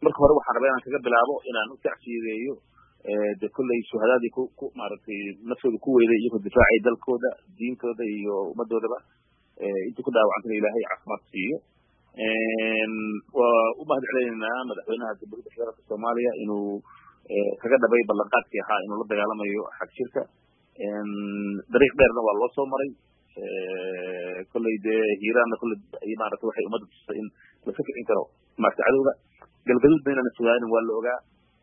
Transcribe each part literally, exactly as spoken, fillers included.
marka hore waxaan rabaa inaan kaga bilaabo inaan u tacsiideeyo de kulley shuhadaadii ku ku maaragtay naftooda ku weyday iyagoo difaacay dalkooda diintooda iyo ummadoodaba intii ku dhaawacantana ilaahay caafimaad siiyo waa u mahad celinaynaa madaxweynaha jamhuuriyadda federaalka soomaaliya inuu kaga dhabay ballanqaadkii ahaa inuu la dagaalamayo xag jirka dariiq dheerna waa loo soo maray kolley dee hiiraanna kolley maaragtay waxay ummadda tusay in laska kicin karo maaragtay cadowga galgaduudna inaan sugaanin waa la ogaa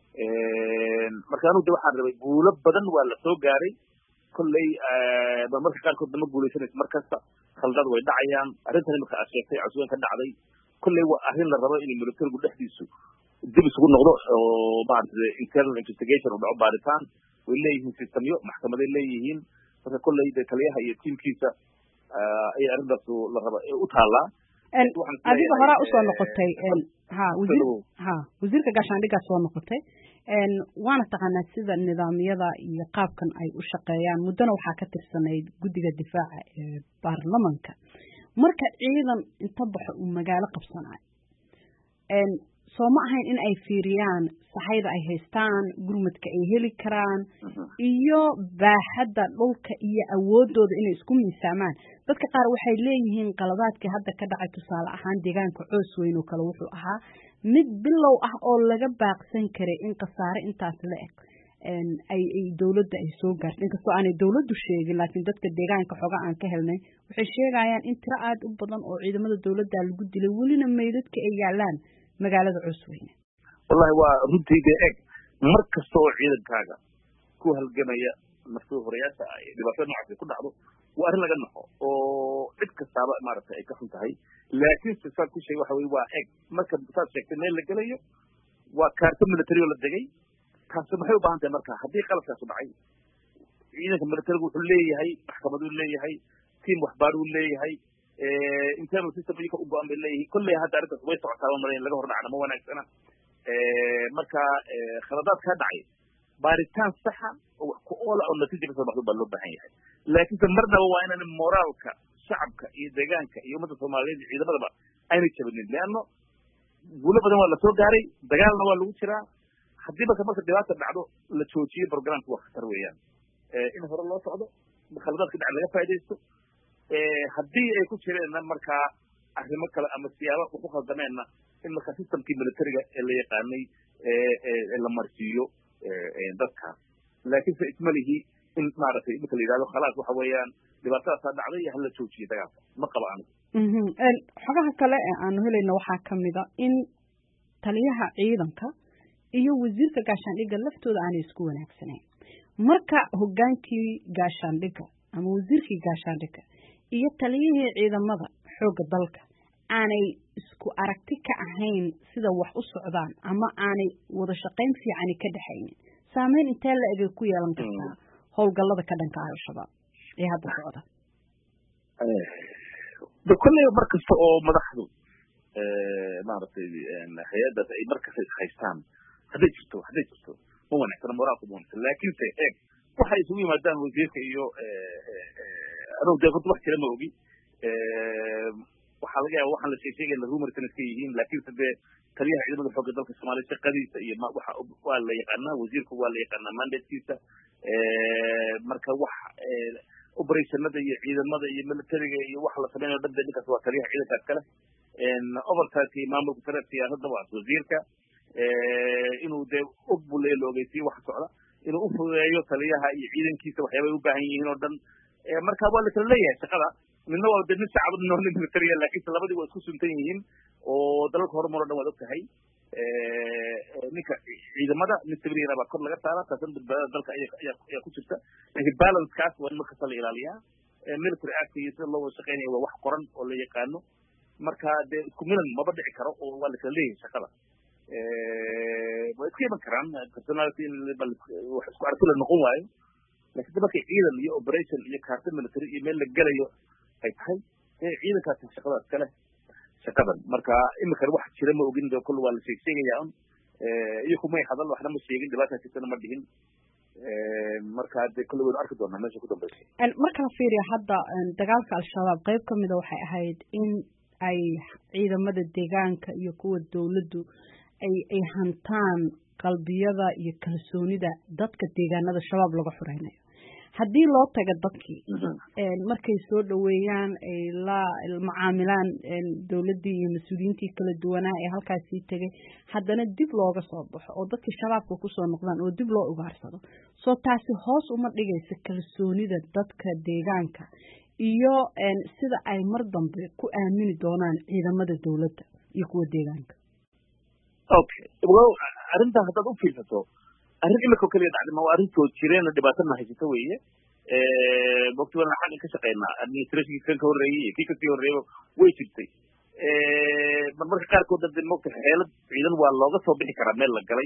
marka anugu de waxaan rabay guulo badan waa la soo gaaray kolley marmarka qaarkood nama guulaysanaysa mar kasta khaldad way dhacayaan arrintan imika aad sheegtay cusubeen ka dhacday kolley waa arrin la rabo inay militarigu dhexdiisu dib isugu noqdo oo maaragtay internal investigation u dhaco baaritaan way leeyihiin systemyo maxkamaday leeyihiin marka kolley de taliyaha iyo tiimkiisa ayay arrintaas la raba u taallaa adiga horaa usoo noqotay ha wasiir ha wasiirka gaashaandhigaa soo noqotay waana taqaanaa sida nidaamyada iyo qaabkan ay u shaqeeyaan muddana waxaa ka tirsanayd guddiga difaaca ee baarlamanka marka ciidan inta baxo uu magaalo qabsanayo soo ma ahayn in ay fiiriyaan saxayda ay haystaan gurmadka ay heli karaan iyo baaxadda dhulka iyo awoodooda inay isku miisaamaan dadka qaar waxay leeyihiin qaladaadkii hadda ka dhacay tusaale ahaan deegaanka coos weyn oo kale wuxuu ahaa mid bilow ah oo laga baaqsan karay in khasaare intaas la eg ay ay dawladda ay soo gaartay inkastoo aanay dawladdu sheegin laakiin dadka deegaanka xoga aan ka helnay waxay sheegayaan in tiro aad u badan oo ciidamada dawladda lagu dilay welina meydadka ay yaalaan magaalada cusweyne wallahi waa runtii dee eg mar kasta oo ciidankaaga ku halgamaya naftada horeyaasha ay dhibaatada noocaas ku dhacdo waa arrin laga naxo oo cid kastaaba maaragtay ay ka xun tahay laakiin se saad ku sheegay waxa weye waa eg marka saad sheegtay meel la gelayo waa kaarto military oo la degay kaasi maxay u baahan tahay marka haddii qaladkaasu dhacay ciidanka militarigu wuxuu leeyahay maxkamaduu leeyahay tiam waxbaar uu leeyahay internal system iyaka u go-an bay leeyihiin kolley hadda arrintaas way socotaa mara in laga hor dhacna ma wanaagsana marka khaladaad kaa dhacay baaritaan saxa oo wax ku oola oo natiija kasoo baxdo baa loo baahan yahay laakiinse marnaba waa inaan moraalka shacabka iyo deegaanka iyo ummadda soomaaliyeed iyo ciidamadaba aynay jabinin leanno guulo badan waa lasoo gaaray dagaalna waa lagu jiraa haddii marka marka dhibaata dhacdo la joojiyo programka waa khatar weeyaan in hore loo socdo khaladaadka dhaca laga faa'idaysto haddii ay ku jireenna markaa arrimo kale ama siyaaba ku khaldameenna in markaa systemkii militariga ee la yaqaanay la marsiiyo dadkaas laakiinse ismalihi in maaragtay marka la yidhahdo khalaas waxa weeyaan dhibaatadaasaa dhacday iyo hala joojiyo dagaalka ma qabo anigu xogaha kale ee aanu helayna waxaa kamida in taliyaha ciidanka iyo wasiirka gaashaandhigga laftooda aanay isku wanaagsanayn marka hogaankii gaashaandhigga ama wasiirkii gaashaandhigga iyo taliyihii ciidamada xoogga dalka aanay isku aragti ka ahayn sida wax u socdaan ama aanay wada shaqayn fiicani ka dhaxaynin saameyn intee la egay ku yeelan kartaa howlgallada ka dhanka al-shabaab ee hadda socda de kolley mar kasta oo madaxdu maaragtay hay-addaas ay mar kasta ishaystaan hadday jirto hadday jirto ma wanaagsana moraalku ma wanaagsan laakiinse eeg waxay isugu yimaadaan wasiirka iyo anugu dee horta wax jira ma ogi waxaa laga yaaba waxaan la sheegsheegayna rumarsan iska yihiin laakiinse dee taliyaha ciidamada xoogga dalka soomaaliya shaqadiisa iyo waxa waa la yaqaanaa wasiirku waa la yaqaanaa mandatekiisa marka wax operationada iyo ciidamada iyo militariga iyo wax la samaynayo dhan dee ninkaas waa taliyaha ciidankaas kale overtime iyo maamulka sare siyaasadda waa wasiirka inuu dee og buu leeya la ogeysiyo waxa socda inuu u fududeeyo taliyaha iyo ciidankiisa waxyaabay u baahan yihiin oo dhan marka waa la kala leeyahay shaqada midna waa de nin shacab midna waa nin militariya laakiinse labadii waa isku suntan yihiin oo dalalka horumar o dhan waad og tahay ninka ciidamada nin civiliana baa kor laga saara taasna badbaadada dalka ayaa ku jirta laakiin balancekaas waa in mar kasta la ilaaliyaa military act iyo sida loo wada shaqeynaya waa wax qoran oo la yaqaano marka dee isku milan maba dhici karo oo waa la kala leeyahay shaqada way iska iman karaan personality wax isku aragti la noqon waayo laakiin markay ciidan iyo operation iyo kaarta military iyo meel la gelayo ay tahay ciidankaasi shaqadaas kale shaqadan marka iminkan wax jira ma ogin de kul waa la sheegsheegaya un iyo kumay hadal waxna ma sheegin dhibaata jirtana ma dhihin marka de kule waynu arki doonaa meesha ku dambaysa marka la fiiriyo hadda dagaalka al-shabaab qayb kamida waxay ahayd in ay ciidamada deegaanka iyo kuwa dawladdu ay ay hantaan qalbiyada iyo kalsoonida dadka deegaanada shabaab laga xureynayo haddii loo tago dadkii markay soo dhaweeyaan ay la macaamilaan dawladdii iyo mas-uuliyiintii kala duwanaa ee halkaasii tegay haddana dib looga soo baxo oo dadkii shabaabka kusoo noqdaan oo dib loo ugaarsado soo taasi hoos uma dhigaysa kalsoonida dadka deegaanka iyo sida ay mar dambe ku aamini doonaan ciidamada dawladda iyo kuwa deegaanka okay well arrintan haddaad u fiirsato arrin imika kaliya dhacday ma waa arrintoo jireen dhibaatana haysata weeye waqti walna xaggan ka shaqeynaa administrationkii kan ka horreeyey iyo kii kasii horreeyaba way jirtay marmarka qaarkood dade mogta xeelad ciidan waa looga soo bixi karaa meel la galay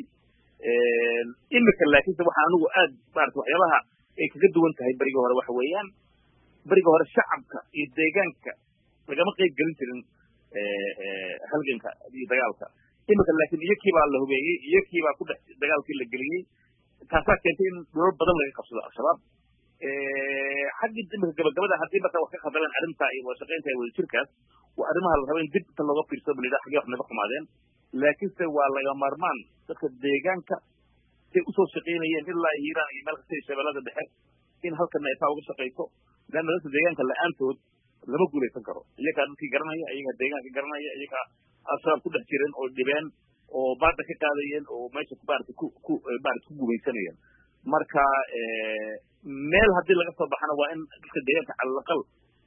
imika laakiinse waxa anigu aad maarata waxyaabaha ay kaga duwan tahay beriga hore waxa weeyaan beriga hore shacabka iyo deegaanka lagama qeyb gelin jirin halganka iyo dagaalka imika laakiin iyakii baa la hubeeyey iyakii baa ku dhex dagaalkii la geliyey taasaa keentay in dhulal badan laga qabsado al-shabaab xaggii imika gabagabada haddii marka wax ka khaldameen arrintaa iyo wada shaqaynta iyo wada jirkaas waa arrimaha la raba in dib inta looga fiirsado balidha xaggii wax naga xumaadeen laakiinse waa laga maarmaan dadka deegaanka say usoo shaqaynayeen ilaa hiiraan iyo meel kasta iyo shabeellada dhexe in halkana ay taa uga shaqayso leanna dadka deegaanka la-aantood lama guulaysan karo iyagaa dadkii garanaya iyagaa deegaanka garanaya iyagaa al-shabaab ku dhex jireen oo dhibeen oo baada ka qaadayeen oo meesha maarata ku ku maarata ku gumaysanayeen marka meel haddii laga soo baxana waa in dadka deegaanka calalaqal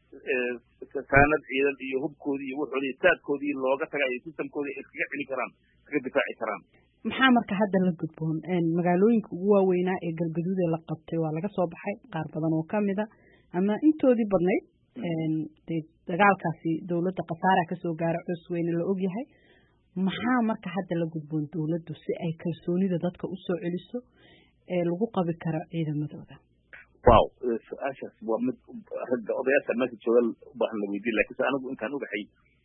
kaanad ciidan iyo hubkoodii iyo wuxoodii saadkoodii looga tagayo systemkoodii ay iskaga celi karaan iskaga difaaci karaan maxaa marka hadda la gudboon magaalooyinka ugu waaweynaa ee galgaduud ee la qabtay waa laga soo baxay qaar badan oo kamid a ama intoodii badnayd dee dagaalkaasi dawladda khasaara kasoo gaara cus weyne la ogyahay maxaa marka hadda la gudboon dawladdu si ay kalsoonida dadka usoo celiso ee lagu qabi karo ciidamadooda wow su-aashaas waa mid ragga odayaasha meesha jooga u baahan la weydiin lakiinse anigu intaan ogahay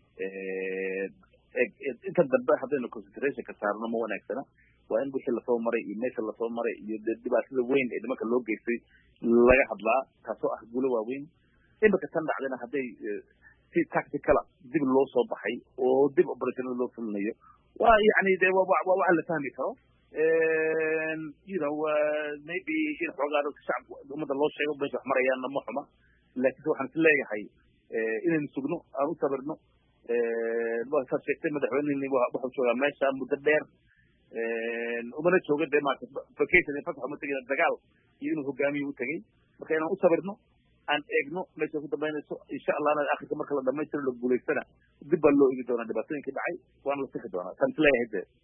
inta dambe haddaynu concentrationka saarno ma wanaagsana waa in wixii lasoo maray iyo meesha lasoo maray iyo dee dhibaatada weyn ee nimanka loo geystay laga hadlaa taasoo ah guulo waaweyn imika tan dhacdayna hadday si tacticala dib loo soo baxay oo dib operationada loo fulinayo waa yani de waa waa waxa la fahmi karo you know maybe in xoogaa dadka shacabka ummadda loo sheego meesha wax marayaanna ma xuma laakiinse waxaan is leeyahay inaynu sugno aan u sabirno waad sheegtay madaxweynehii wuxuu joogaa meesha muddo dheer umana jooga dee maarata vacation fasax uma tegin dagaal iyo inuu hogaamiyo u tegey marka inaan u sabirno aan eegno meesha ku dambaynayso insha allahna akhirka marka la dhamaystiro la guulaystana dib baa loo egi doonaa dhibaatooyinkii dhacay waana la sixi doonaa taan is leeyahay dee